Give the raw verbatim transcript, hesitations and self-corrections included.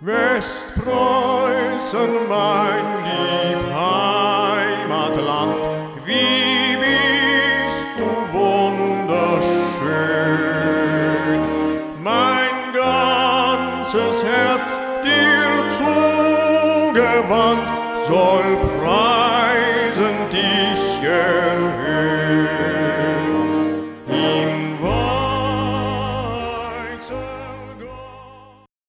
Westpreußen, mein lieb Heimatland, wie bist du wunderschön. Mein ganzes Herz dir zugewandt soll preisen